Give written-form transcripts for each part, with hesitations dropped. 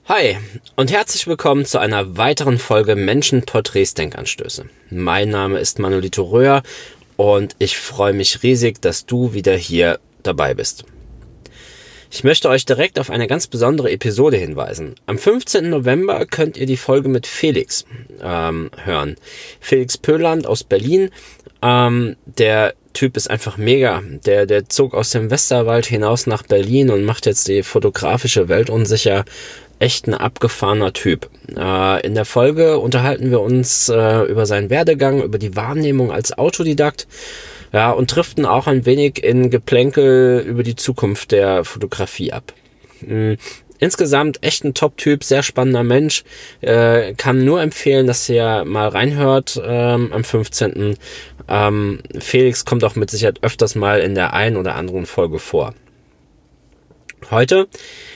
Hi und herzlich willkommen zu einer weiteren Folge Menschenporträts Denkanstöße. Mein Name ist Manolito Röhr und ich freue mich riesig, dass du wieder hier dabei bist. Ich möchte euch direkt auf eine ganz besondere Episode hinweisen. Am 15. November könnt ihr die Folge mit Felix hören. Felix Pöland aus Berlin. Der Typ ist einfach mega. Der zog aus dem Westerwald hinaus nach Berlin und macht jetzt die fotografische Welt unsicher. Echt ein abgefahrener Typ. In der Folge unterhalten wir uns über seinen Werdegang, über die Wahrnehmung als Autodidakt, ja, und driften auch ein wenig in Geplänkel über die Zukunft der Fotografie ab. Insgesamt echt ein Top-Typ, sehr spannender Mensch. Kann nur empfehlen, dass ihr mal reinhört am 15. Felix kommt auch mit Sicherheit öfters mal in der einen oder anderen Folge vor. Heute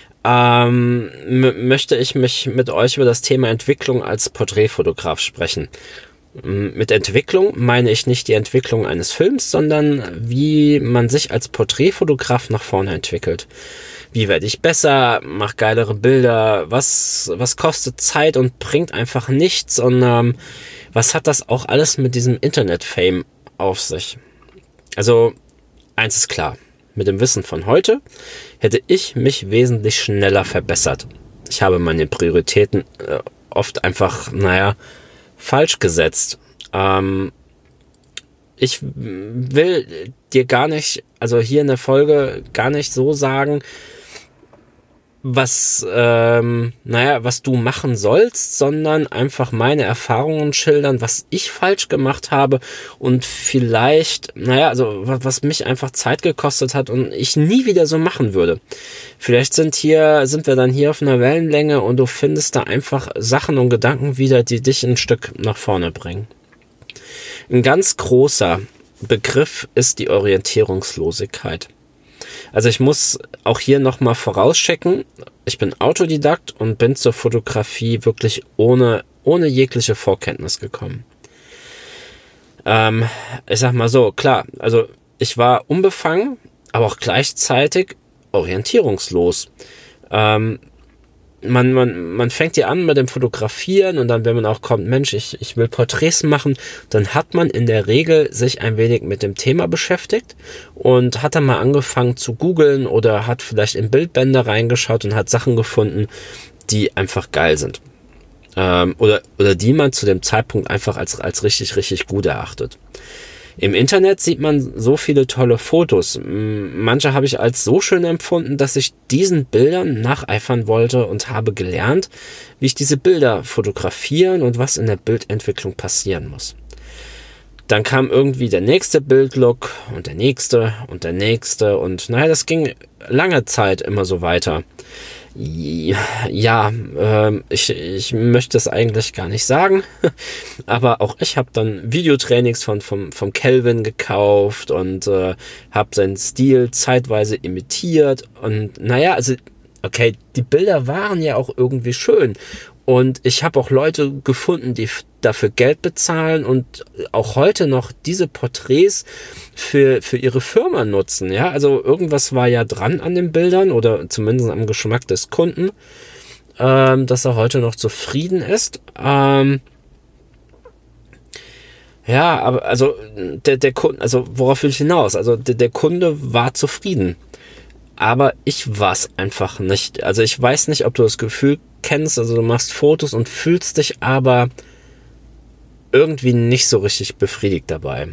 möchte ich mich mit euch über das Thema Entwicklung als Porträtfotograf sprechen. Mit Entwicklung meine ich nicht die Entwicklung eines Films, sondern wie man sich als Porträtfotograf nach vorne entwickelt. Wie werde ich besser, mach geilere Bilder, was kostet Zeit und bringt einfach nichts und was hat das auch alles mit diesem Internet-Fame auf sich? Also, eins ist klar. Mit dem Wissen von heute hätte ich mich wesentlich schneller verbessert. Ich habe meine Prioritäten oft einfach, falsch gesetzt. Ich will dir gar nicht, also hier in der Folge gar nicht so sagen, was du machen sollst, sondern einfach meine Erfahrungen schildern, was ich falsch gemacht habe und vielleicht, was mich einfach Zeit gekostet hat und ich nie wieder so machen würde. Vielleicht sind wir dann hier auf einer Wellenlänge und du findest da einfach Sachen und Gedanken wieder, die dich ein Stück nach vorne bringen. Ein ganz großer Begriff ist die Orientierungslosigkeit. Also ich muss auch hier nochmal vorauschecken, ich bin Autodidakt und bin zur Fotografie wirklich ohne jegliche Vorkenntnis gekommen. Ich sag mal so, klar, also ich war unbefangen, aber auch gleichzeitig orientierungslos. Man fängt ja an mit dem Fotografieren und dann, wenn man auch kommt, Mensch, ich will Porträts machen, dann hat man in der Regel sich ein wenig mit dem Thema beschäftigt und hat dann mal angefangen zu googeln oder hat vielleicht in Bildbände reingeschaut und hat Sachen gefunden, die einfach geil sind. Oder die man zu dem Zeitpunkt einfach als richtig, richtig gut erachtet. Im Internet sieht man so viele tolle Fotos. Manche habe ich als so schön empfunden, dass ich diesen Bildern nacheifern wollte und habe gelernt, wie ich diese Bilder fotografieren und was in der Bildentwicklung passieren muss. Dann kam irgendwie der nächste Bildlook und der nächste und der nächste und das ging lange Zeit immer so weiter. Ja, ich möchte es eigentlich gar nicht sagen, aber auch ich habe dann Videotrainings vom Kelvin gekauft und habe seinen Stil zeitweise imitiert und okay, die Bilder waren ja auch irgendwie schön und ich habe auch Leute gefunden, die dafür Geld bezahlen und auch heute noch diese Porträts für ihre Firma nutzen. Ja, also irgendwas war ja dran an den Bildern oder zumindest am Geschmack des Kunden, dass er heute noch zufrieden ist. Aber also der Kunde, also worauf will ich hinaus? Also der Kunde war zufrieden. Aber ich war es einfach nicht. Also ich weiß nicht, ob du das Gefühl kennst, also du machst Fotos und fühlst dich aber irgendwie nicht so richtig befriedigt dabei.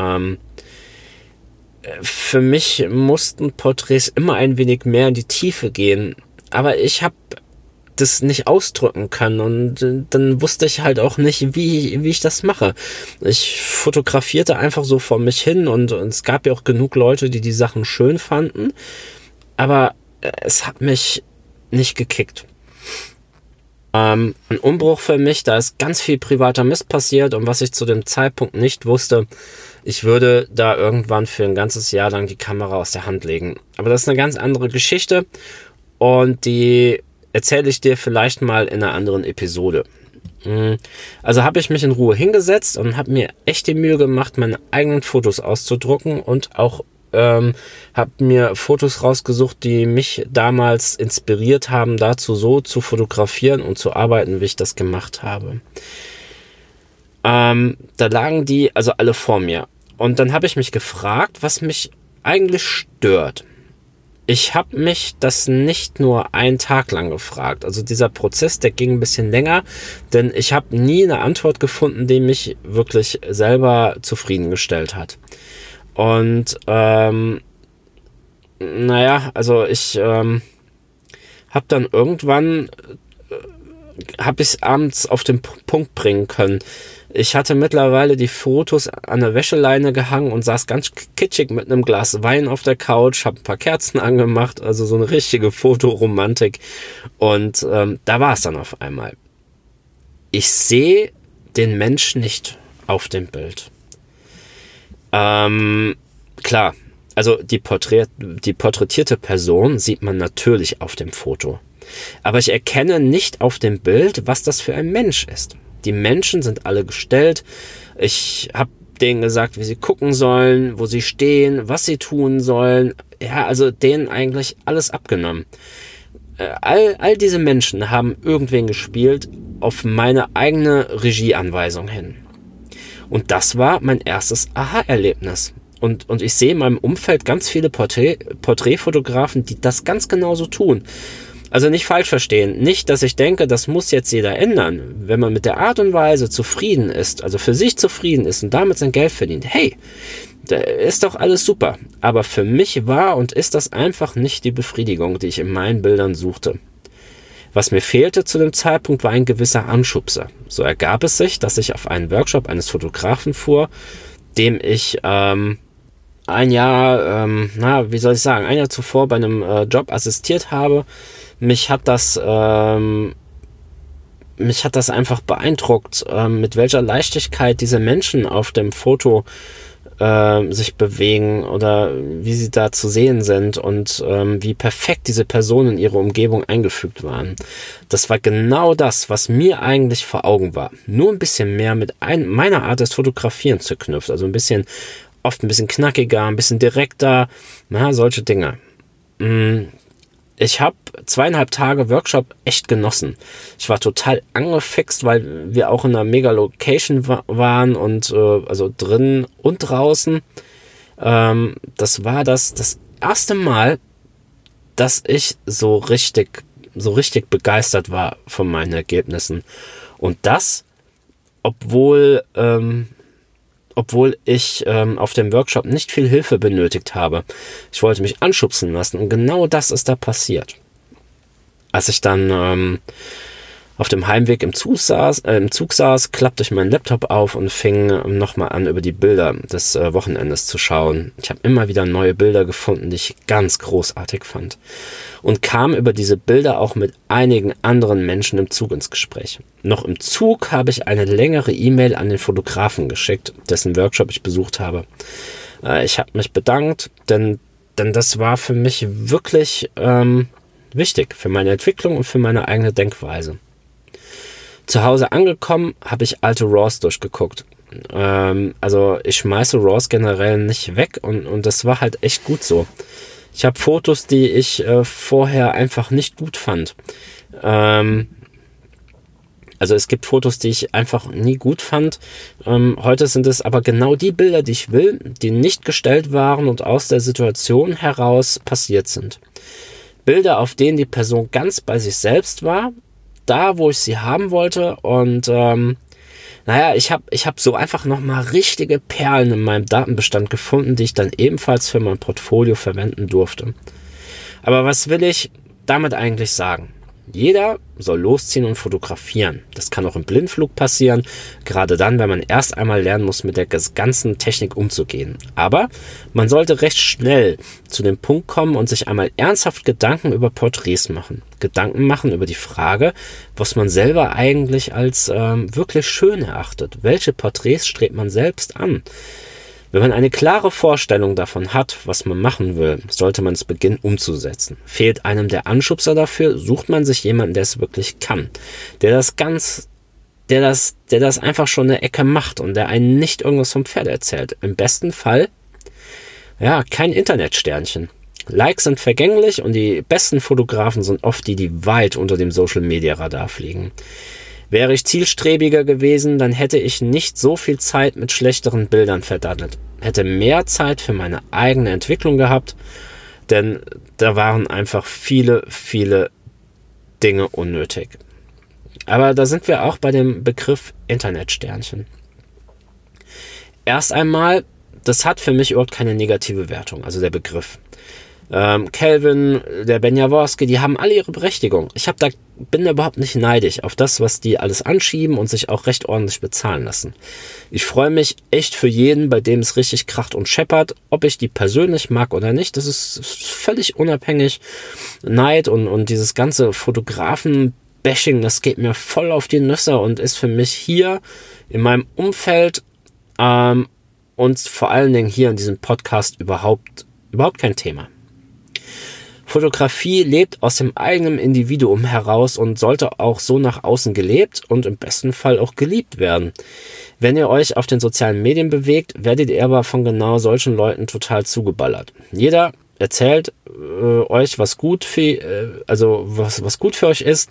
Für mich mussten Porträts immer ein wenig mehr in die Tiefe gehen, aber ich habe das nicht ausdrücken können und dann wusste ich halt auch nicht, wie ich das mache. Ich fotografierte einfach so vor mich hin und es gab ja auch genug Leute, die Sachen schön fanden, aber es hat mich nicht gekickt. Ein Umbruch für mich, da ist ganz viel privater Mist passiert und was ich zu dem Zeitpunkt nicht wusste, ich würde da irgendwann für ein ganzes Jahr lang die Kamera aus der Hand legen. Aber das ist eine ganz andere Geschichte und die erzähle ich dir vielleicht mal in einer anderen Episode. Also habe ich mich in Ruhe hingesetzt und habe mir echt die Mühe gemacht, meine eigenen Fotos auszudrucken und auch habe mir Fotos rausgesucht, die mich damals inspiriert haben, dazu so zu fotografieren und zu arbeiten, wie ich das gemacht habe. Da lagen die also alle vor mir. Und dann habe ich mich gefragt, was mich eigentlich stört. Ich habe mich das nicht nur einen Tag lang gefragt. Also dieser Prozess, der ging ein bisschen länger, denn ich habe nie eine Antwort gefunden, die mich wirklich selber zufriedengestellt hat. Und also ich habe dann irgendwann, habe ich es abends auf den Punkt bringen können. Ich hatte mittlerweile die Fotos an der Wäscheleine gehangen und saß ganz kitschig mit einem Glas Wein auf der Couch, habe ein paar Kerzen angemacht, also so eine richtige Fotoromantik. Und da war es dann auf einmal. Ich sehe den Menschen nicht auf dem Bild. Klar, also die porträtierte Person sieht man natürlich auf dem Foto. Aber ich erkenne nicht auf dem Bild, was das für ein Mensch ist. Die Menschen sind alle gestellt. Ich habe denen gesagt, wie sie gucken sollen, wo sie stehen, was sie tun sollen. Ja, also denen eigentlich alles abgenommen. All diese Menschen haben irgendwen gespielt auf meine eigene Regieanweisung hin. Und das war mein erstes Aha-Erlebnis. Und ich sehe in meinem Umfeld ganz viele Porträtfotografen, die das ganz genauso tun. Also nicht falsch verstehen. Nicht, dass ich denke, das muss jetzt jeder ändern. Wenn man mit der Art und Weise zufrieden ist, also für sich zufrieden ist und damit sein Geld verdient, hey, da ist doch alles super. Aber für mich war und ist das einfach nicht die Befriedigung, die ich in meinen Bildern suchte. Was mir fehlte zu dem Zeitpunkt, war ein gewisser Anschubser. So ergab es sich, dass ich auf einen Workshop eines Fotografen fuhr, dem ich ein Jahr zuvor bei einem Job assistiert habe. Mich hat das einfach beeindruckt, mit welcher Leichtigkeit diese Menschen auf dem Foto sich bewegen oder wie sie da zu sehen sind und wie perfekt diese Personen in ihre Umgebung eingefügt waren. Das war genau das, was mir eigentlich vor Augen war. Nur ein bisschen mehr mit meiner Art des Fotografierens zu knüpfen. Also oft ein bisschen knackiger, ein bisschen direkter, solche Dinge. Ich habe 2,5 Tage Workshop echt genossen. Ich war total angefixt, weil wir auch in einer Mega-Location waren und also drinnen und draußen. Das war das erste Mal, dass ich so richtig begeistert war von meinen Ergebnissen. Und das, obwohl ich auf dem Workshop nicht viel Hilfe benötigt habe. Ich wollte mich anschubsen lassen und genau das ist da passiert. Als ich dann auf dem Heimweg im Zug saß, klappte ich meinen Laptop auf und fing nochmal an, über die Bilder des Wochenendes zu schauen. Ich habe immer wieder neue Bilder gefunden, die ich ganz großartig fand. Und kam über diese Bilder auch mit einigen anderen Menschen im Zug ins Gespräch. Noch im Zug habe ich eine längere E-Mail an den Fotografen geschickt, dessen Workshop ich besucht habe. Ich habe mich bedankt, denn das war für mich wirklich wichtig für meine Entwicklung und für meine eigene Denkweise. Zu Hause angekommen, habe ich alte RAWs durchgeguckt. Also ich schmeiße RAWs generell nicht weg und das war halt echt gut so. Ich habe Fotos, die ich vorher einfach nicht gut fand. Also es gibt Fotos, die ich einfach nie gut fand. Heute sind es aber genau die Bilder, die ich will, die nicht gestellt waren und aus der Situation heraus passiert sind. Bilder, auf denen die Person ganz bei sich selbst war, da, wo ich sie haben wollte und ich habe so einfach nochmal richtige Perlen in meinem Datenbestand gefunden, die ich dann ebenfalls für mein Portfolio verwenden durfte. Aber was will ich damit eigentlich sagen? Jeder soll losziehen und fotografieren. Das kann auch im Blindflug passieren, gerade dann, wenn man erst einmal lernen muss, mit der ganzen Technik umzugehen. Aber man sollte recht schnell zu dem Punkt kommen und sich einmal ernsthaft Gedanken über Porträts machen. Gedanken machen über die Frage, was man selber eigentlich als wirklich schön erachtet. Welche Porträts strebt man selbst an? Wenn man eine klare Vorstellung davon hat, was man machen will, sollte man es beginnen umzusetzen. Fehlt einem der Anschubser dafür, sucht man sich jemanden, der es wirklich kann, der das einfach schon eine Ecke macht und der einen nicht irgendwas vom Pferd erzählt. Im besten Fall ja, kein Internetsternchen. Likes sind vergänglich und die besten Fotografen sind oft die, die weit unter dem Social-Media-Radar fliegen. Wäre ich zielstrebiger gewesen, dann hätte ich nicht so viel Zeit mit schlechteren Bildern verdattelt. Hätte mehr Zeit für meine eigene Entwicklung gehabt, denn da waren einfach viele, viele Dinge unnötig. Aber da sind wir auch bei dem Begriff Internetsternchen. Erst einmal, das hat für mich überhaupt keine negative Wertung, also der Begriff. Calvin, der Ben Jaworski, die haben alle ihre Berechtigung. Bin da überhaupt nicht neidisch auf das, was die alles anschieben und sich auch recht ordentlich bezahlen lassen. Ich freue mich echt für jeden, bei dem es richtig kracht und scheppert. Ob ich die persönlich mag oder nicht, das ist völlig unabhängig. Neid und dieses ganze Fotografen-Bashing, das geht mir voll auf die Nüsse und ist für mich hier in meinem Umfeld und vor allen Dingen hier in diesem Podcast überhaupt kein Thema. Fotografie lebt aus dem eigenen Individuum heraus und sollte auch so nach außen gelebt und im besten Fall auch geliebt werden. Wenn ihr euch auf den sozialen Medien bewegt, werdet ihr aber von genau solchen Leuten total zugeballert. Jeder erzählt euch, was gut für euch ist,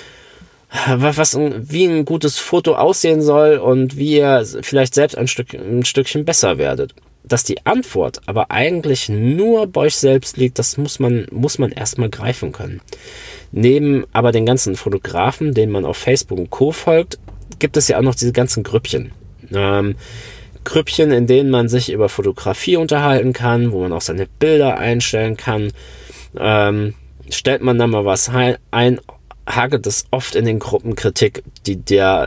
wie ein gutes Foto aussehen soll und wie ihr vielleicht selbst ein Stückchen besser werdet. Dass die Antwort aber eigentlich nur bei euch selbst liegt, das muss man erstmal greifen können. Neben aber den ganzen Fotografen, denen man auf Facebook und Co. folgt, gibt es ja auch noch diese ganzen Grüppchen. Grüppchen, in denen man sich über Fotografie unterhalten kann, wo man auch seine Bilder einstellen kann. Stellt man da mal was ein, hagelt es oft in den Gruppen Kritik, die der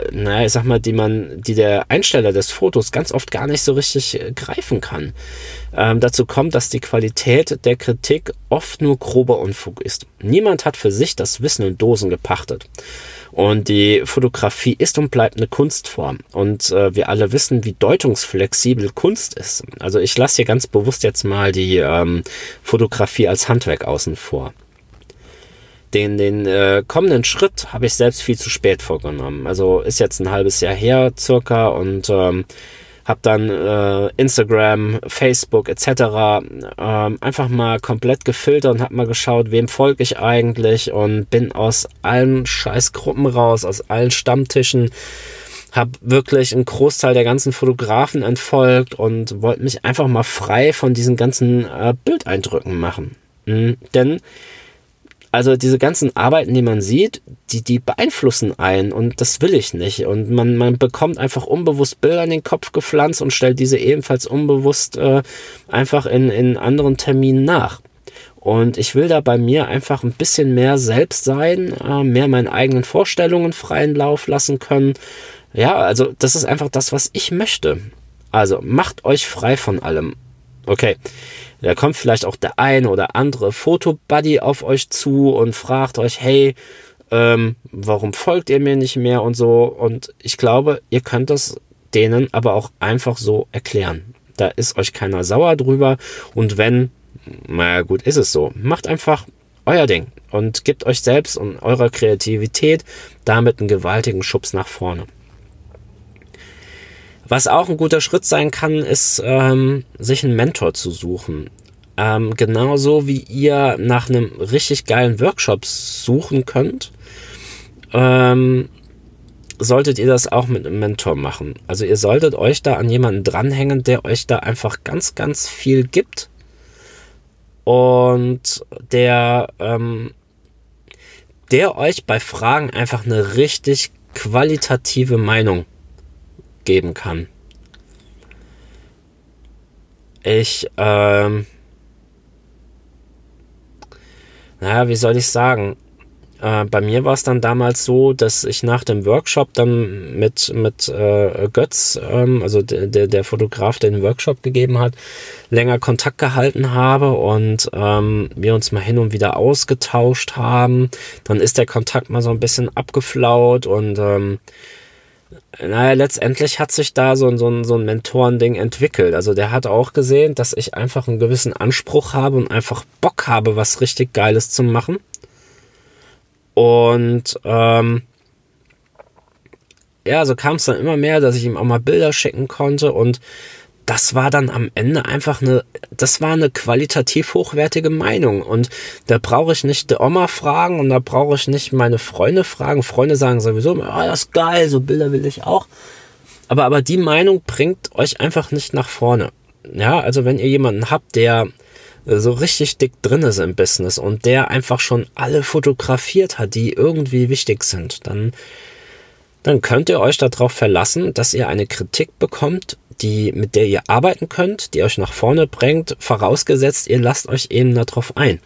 Einsteller des Fotos ganz oft gar nicht so richtig greifen kann. Dazu kommt, dass die Qualität der Kritik oft nur grober Unfug ist. Niemand hat für sich das Wissen in Dosen gepachtet. Und die Fotografie ist und bleibt eine Kunstform. Und wir alle wissen, wie deutungsflexibel Kunst ist. Also ich lasse hier ganz bewusst jetzt mal die Fotografie als Handwerk außen vor. Den kommenden Schritt habe ich selbst viel zu spät vorgenommen. Also ist jetzt ein halbes Jahr her circa und habe dann Instagram, Facebook etc. Einfach mal komplett gefiltert und habe mal geschaut, wem folge ich eigentlich und bin aus allen Scheißgruppen raus, aus allen Stammtischen, habe wirklich einen Großteil der ganzen Fotografen entfolgt und wollte mich einfach mal frei von diesen ganzen Bildeindrücken machen. Denn also diese ganzen Arbeiten, die man sieht, die beeinflussen einen und das will ich nicht. Und man bekommt einfach unbewusst Bilder in den Kopf gepflanzt und stellt diese ebenfalls unbewusst einfach in anderen Terminen nach. Und ich will da bei mir einfach ein bisschen mehr selbst sein, mehr meinen eigenen Vorstellungen freien Lauf lassen können. Ja, also das ist einfach das, was ich möchte. Also macht euch frei von allem. Okay, da kommt vielleicht auch der eine oder andere Fotobuddy auf euch zu und fragt euch, hey, warum folgt ihr mir nicht mehr und so. Und ich glaube, ihr könnt das denen aber auch einfach so erklären. Da ist euch keiner sauer drüber und wenn, naja gut, ist es so. Macht einfach euer Ding und gebt euch selbst und eurer Kreativität damit einen gewaltigen Schubs nach vorne. Was auch ein guter Schritt sein kann, ist, sich einen Mentor zu suchen. Genauso wie ihr nach einem richtig geilen Workshop suchen könnt, solltet ihr das auch mit einem Mentor machen. Also ihr solltet euch da an jemanden dranhängen, der euch da einfach ganz, ganz viel gibt und der euch bei Fragen einfach eine richtig qualitative Meinung geben kann. Wie soll ich sagen? Bei mir war es dann damals so, dass ich nach dem Workshop dann mit Götz, also der Fotograf, der den Workshop gegeben hat, länger Kontakt gehalten habe und wir uns mal hin und wieder ausgetauscht haben. Dann ist der Kontakt mal so ein bisschen abgeflaut und letztendlich hat sich da so ein Mentorending entwickelt. Also der hat auch gesehen, dass ich einfach einen gewissen Anspruch habe und einfach Bock habe, was richtig Geiles zu machen. Und so kam es dann immer mehr, dass ich ihm auch mal Bilder schicken konnte und das war dann am Ende einfach das war eine qualitativ hochwertige Meinung. Und da brauche ich nicht die Oma fragen und da brauche ich nicht meine Freunde fragen. Freunde sagen sowieso, das ist geil, so Bilder will ich auch. Aber die Meinung bringt euch einfach nicht nach vorne. Ja, also wenn ihr jemanden habt, der so richtig dick drin ist im Business und der einfach schon alle fotografiert hat, die irgendwie wichtig sind, dann könnt ihr euch darauf verlassen, dass ihr eine Kritik bekommt, mit der ihr arbeiten könnt, die euch nach vorne bringt, vorausgesetzt, ihr lasst euch eben darauf ein.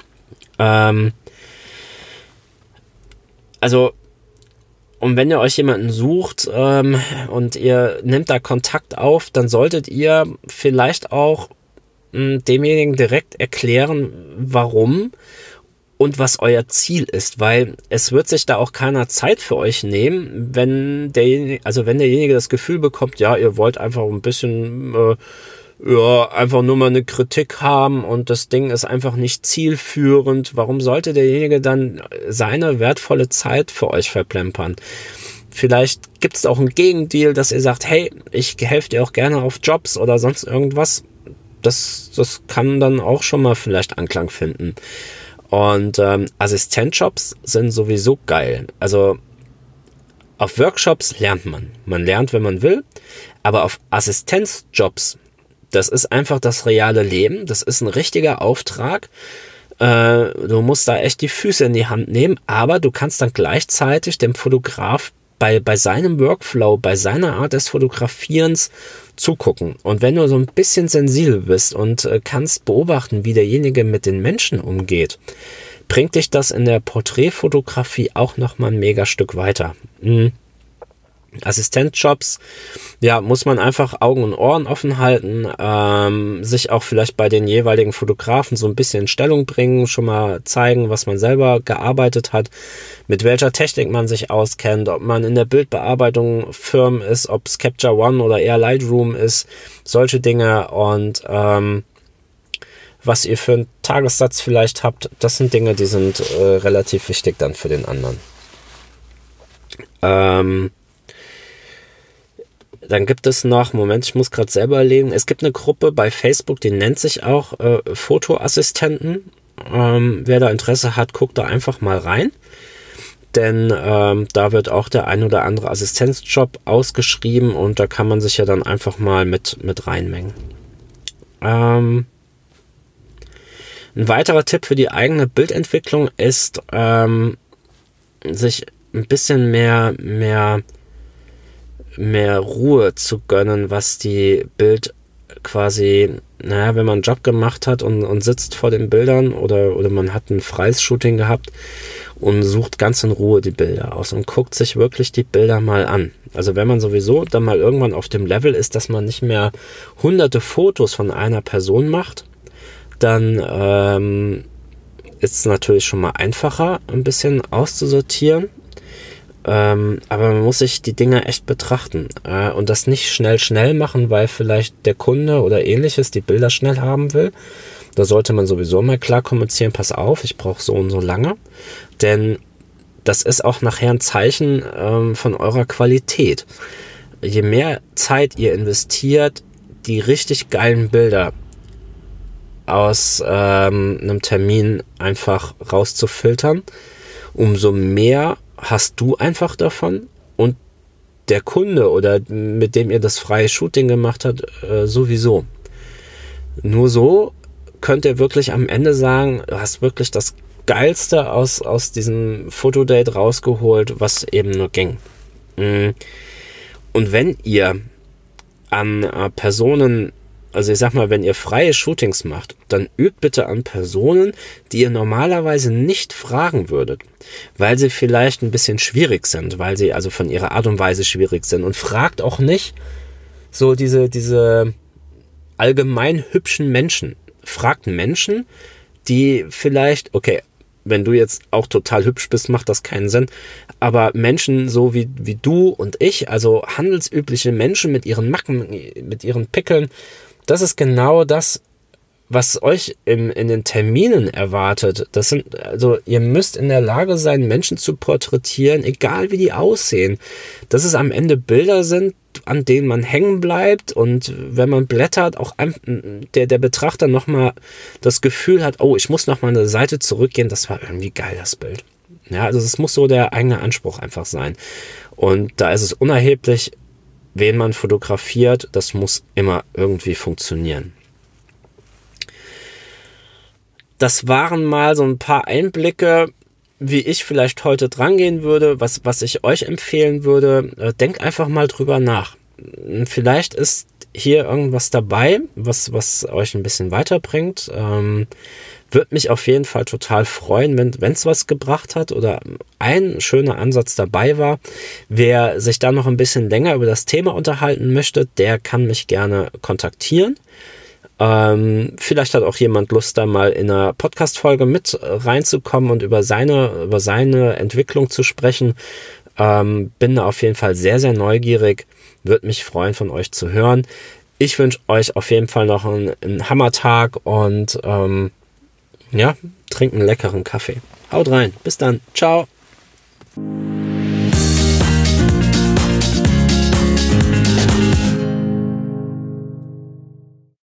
Und wenn ihr euch jemanden sucht und ihr nehmt da Kontakt auf, dann solltet ihr vielleicht auch demjenigen direkt erklären, warum und was euer Ziel ist, weil es wird sich da auch keiner Zeit für euch nehmen, wenn derjenige das Gefühl bekommt, ja, ihr wollt einfach ein bisschen, einfach nur mal eine Kritik haben und das Ding ist einfach nicht zielführend. Warum sollte derjenige dann seine wertvolle Zeit für euch verplempern? Vielleicht gibt es auch einen Gegendeal, dass ihr sagt, hey, ich helfe dir auch gerne auf Jobs oder sonst irgendwas. Das kann dann auch schon mal vielleicht Anklang finden. Und Assistenzjobs sind sowieso geil. Also auf Workshops lernt man. Man lernt, wenn man will. Aber auf Assistenzjobs, das ist einfach das reale Leben. Das ist ein richtiger Auftrag. Du musst da echt die Füße in die Hand nehmen. Aber du kannst dann gleichzeitig dem Fotograf bei seinem Workflow, bei seiner Art des Fotografierens zugucken. Und wenn du so ein bisschen sensibel bist und kannst beobachten, wie derjenige mit den Menschen umgeht, bringt dich das in der Porträtfotografie auch nochmal ein mega Stück weiter. Assistenzjobs, ja, muss man einfach Augen und Ohren offen halten, sich auch vielleicht bei den jeweiligen Fotografen so ein bisschen in Stellung bringen, schon mal zeigen, was man selber gearbeitet hat, mit welcher Technik man sich auskennt, ob man in der Bildbearbeitung firm ist, ob es Capture One oder eher Lightroom ist, solche Dinge und was ihr für einen Tagessatz vielleicht habt, das sind Dinge, die sind relativ wichtig dann für den anderen. Dann gibt es noch, Moment, ich muss gerade selber überlegen, es gibt eine Gruppe bei Facebook, die nennt sich auch Fotoassistenten. Wer da Interesse hat, guckt da einfach mal rein. Denn da wird auch der ein oder andere Assistenzjob ausgeschrieben und da kann man sich ja dann einfach mal mit reinmengen. Ein weiterer Tipp für die eigene Bildentwicklung ist, sich ein bisschen mehr Ruhe zu gönnen, was die Bild quasi, wenn man einen Job gemacht hat und sitzt vor den Bildern oder man hat ein freies Shooting gehabt und sucht ganz in Ruhe die Bilder aus und guckt sich wirklich die Bilder mal an. Also wenn man sowieso dann mal irgendwann auf dem Level ist, dass man nicht mehr hunderte Fotos von einer Person macht, dann ist es natürlich schon mal einfacher, ein bisschen auszusortieren. Aber man muss sich die Dinge echt betrachten und das nicht schnell machen, weil vielleicht der Kunde oder ähnliches die Bilder schnell haben will. Da sollte man sowieso mal klar kommunizieren, pass auf, ich brauche so und so lange, denn das ist auch nachher ein Zeichen von eurer Qualität. Je mehr Zeit ihr investiert, die richtig geilen Bilder aus einem Termin einfach rauszufiltern, umso mehr hast du einfach davon und der Kunde oder mit dem ihr das freie Shooting gemacht habt, sowieso. Nur so könnt ihr wirklich am Ende sagen, du hast wirklich das Geilste aus diesem Fotodate rausgeholt, was eben nur ging. Und wenn ihr an Personen, also ich sag mal, wenn ihr freie Shootings macht, dann übt bitte an Personen, die ihr normalerweise nicht fragen würdet, weil sie vielleicht ein bisschen schwierig sind, weil sie also von ihrer Art und Weise schwierig sind, und fragt auch nicht so diese allgemein hübschen Menschen. Fragt Menschen, die vielleicht, okay, wenn du jetzt auch total hübsch bist, macht das keinen Sinn, aber Menschen so wie du und ich, also handelsübliche Menschen mit ihren Macken, mit ihren Pickeln, das ist genau das, was euch in den Terminen erwartet. Das sind, also ihr müsst in der Lage sein, Menschen zu porträtieren, egal wie die aussehen. Dass es am Ende Bilder sind, an denen man hängen bleibt und wenn man blättert, auch der Betrachter nochmal das Gefühl hat, oh, ich muss nochmal eine Seite zurückgehen, das war irgendwie geil, das Bild. Ja, also es muss so der eigene Anspruch einfach sein. Und da ist es unerheblich, wen man fotografiert, das muss immer irgendwie funktionieren. Das waren mal so ein paar Einblicke, wie ich vielleicht heute drangehen würde, was ich euch empfehlen würde. Denkt einfach mal drüber nach. Vielleicht ist hier irgendwas dabei, was euch ein bisschen weiterbringt. Würde mich auf jeden Fall total freuen, wenn es was gebracht hat oder ein schöner Ansatz dabei war. Wer sich da noch ein bisschen länger über das Thema unterhalten möchte, der kann mich gerne kontaktieren. Vielleicht hat auch jemand Lust, da mal in einer Podcast-Folge mit reinzukommen und über seine Entwicklung zu sprechen. Bin da auf jeden Fall sehr, sehr neugierig. Würde mich freuen, von euch zu hören. Ich wünsche euch auf jeden Fall noch einen Hammertag und trinkt einen leckeren Kaffee. Haut rein. Bis dann. Ciao.